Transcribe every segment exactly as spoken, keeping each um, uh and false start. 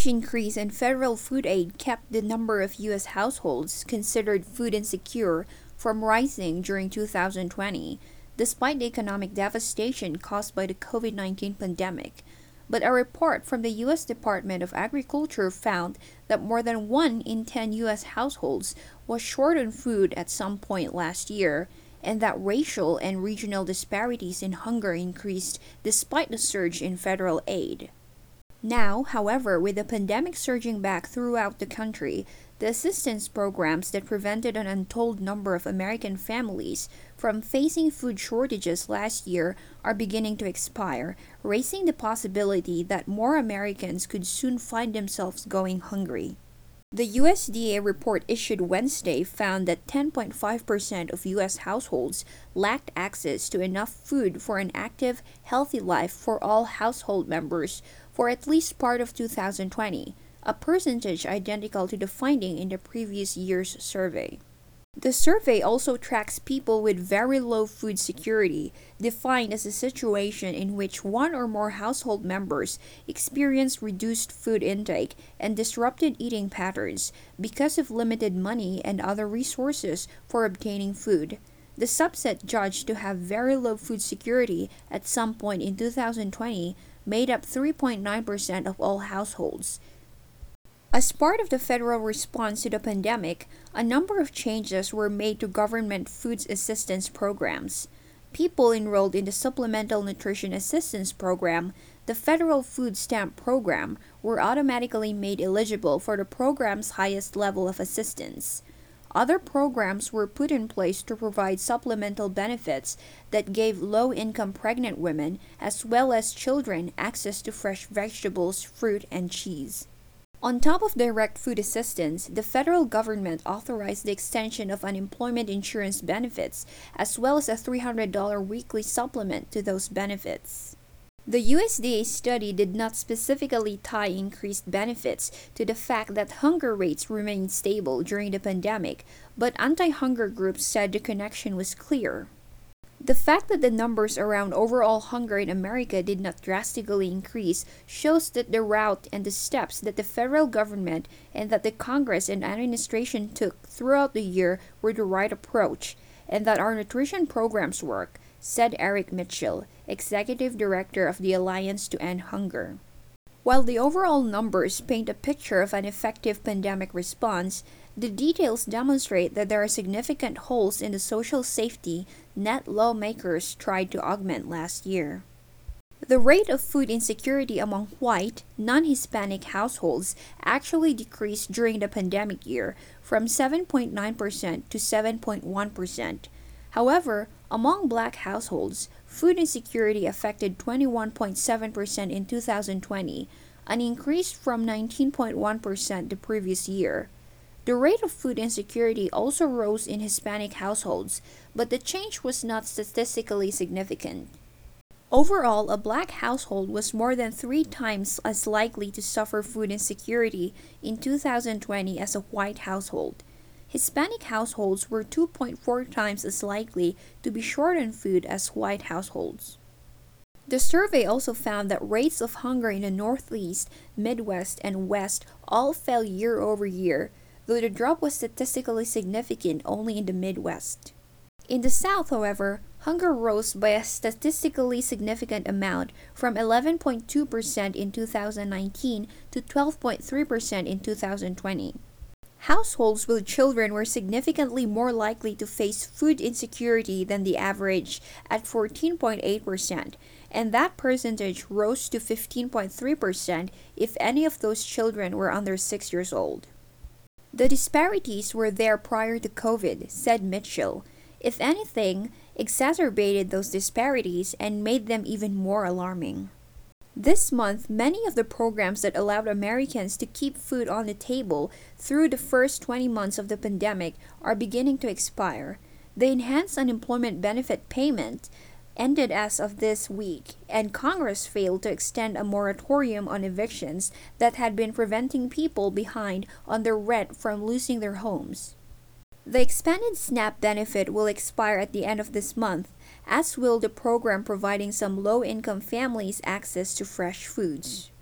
huge increase in federal food aid kept the number of U S households considered food insecure from rising during two thousand twenty, despite the economic devastation caused by the COVID nineteen pandemic. But a report from the U S Department of Agriculture found that more than one in ten U S households was short on food at some point last year, and that racial and regional disparities in hunger increased despite the surge in federal aid. Now, however, with the pandemic surging back throughout the country, the assistance programs that prevented an untold number of American families from facing food shortages last year are beginning to expire, raising the possibility that more Americans could soon find themselves going hungry. The U S D A report issued Wednesday found that ten point five percent of U S households lacked access to enough food for an active, healthy life for all household members for at least part of two thousand twenty, a percentage identical to the finding in the previous year's survey. The survey also tracks people with very low food security, defined as a situation in which one or more household members experience reduced food intake and disrupted eating patterns because of limited money and other resources for obtaining food. The subset judged to have very low food security at some point in two thousand twenty made up three point nine percent of all households. As part of the federal response to the pandemic, a number of changes were made to government food assistance programs. People enrolled in the Supplemental Nutrition Assistance Program, the Federal Food Stamp Program, were automatically made eligible for the program's highest level of assistance. Other programs were put in place to provide supplemental benefits that gave low-income pregnant women as well as children access to fresh vegetables, fruit, and cheese. On top of direct food assistance, the federal government authorized the extension of unemployment insurance benefits, as well as a three hundred dollars weekly supplement to those benefits. The U S D A study did not specifically tie increased benefits to the fact that hunger rates remained stable during the pandemic, but anti-hunger groups said the connection was clear. The fact that the numbers around overall hunger in America did not drastically increase shows that the route and the steps that the federal government and that the Congress and administration took throughout the year were the right approach, and that our nutrition programs work, said Eric Mitchell, Executive Director of the Alliance to End Hunger. While the overall numbers paint a picture of an effective pandemic response, the details demonstrate that there are significant holes in the social safety net lawmakers tried to augment last year. The rate of food insecurity among white, non-Hispanic households actually decreased during the pandemic year from seven point nine percent to seven point one percent. However, among black households, food insecurity affected twenty-one point seven percent in two thousand twenty, an increase from nineteen point one percent the previous year. The rate of food insecurity also rose in Hispanic households, but the change was not statistically significant. Overall, a black household was more than three times as likely to suffer food insecurity in two thousand twenty as a white household. Hispanic households were two point four times as likely to be short on food as white households. The survey also found that rates of hunger in the Northeast, Midwest, and West all fell year over year, though the drop was statistically significant only in the Midwest. In the South, however, hunger rose by a statistically significant amount from eleven point two percent in two thousand nineteen to twelve point three percent in two thousand twenty. Households with children were significantly more likely to face food insecurity than the average at fourteen point eight percent, and that percentage rose to fifteen point three percent if any of those children were under six years old. The disparities were there prior to COVID, said Mitchell. If anything, exacerbated those disparities and made them even more alarming. This month, many of the programs that allowed Americans to keep food on the table through the first twenty months of the pandemic are beginning to expire. The enhanced unemployment benefit payment ended as of this week, and Congress failed to extend a moratorium on evictions that had been preventing people behind on their rent from losing their homes. The expanded SNAP benefit will expire at the end of this month, as will the program providing some low-income families access to fresh foods.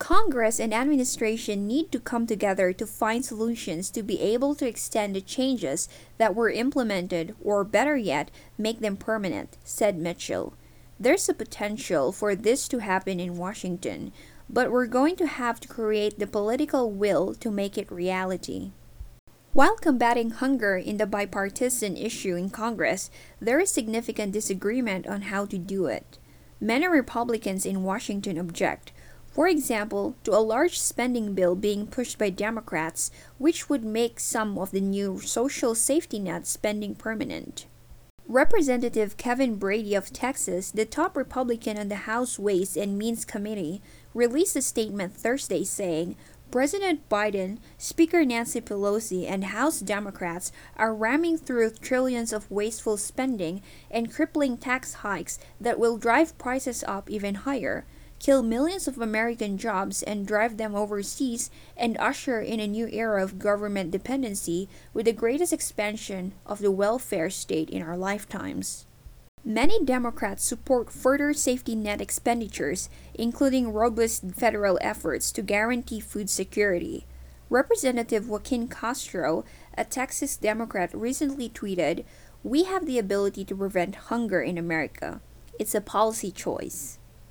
Congress and administration need to come together to find solutions to be able to extend the changes that were implemented, or better yet, make them permanent, said Mitchell. There's a potential for this to happen in Washington, but we're going to have to create the political will to make it reality. While combating hunger in the bipartisan issue in Congress, there is significant disagreement on how to do it. Many Republicans in Washington object, for example, to a large spending bill being pushed by Democrats, which would make some of the new social safety net spending permanent. Representative Kevin Brady of Texas, the top Republican on the House Ways and Means Committee, released a statement Thursday saying, President Biden, Speaker Nancy Pelosi, and House Democrats are ramming through trillions of wasteful spending and crippling tax hikes that will drive prices up even higher, kill millions of American jobs and drive them overseas, and usher in a new era of government dependency with the greatest expansion of the welfare state in our lifetimes. Many Democrats support further safety net expenditures, including robust federal efforts to guarantee food security. Representative Joaquin Castro, a Texas Democrat, recently tweeted, "We have the ability to prevent hunger in America. It's a policy choice."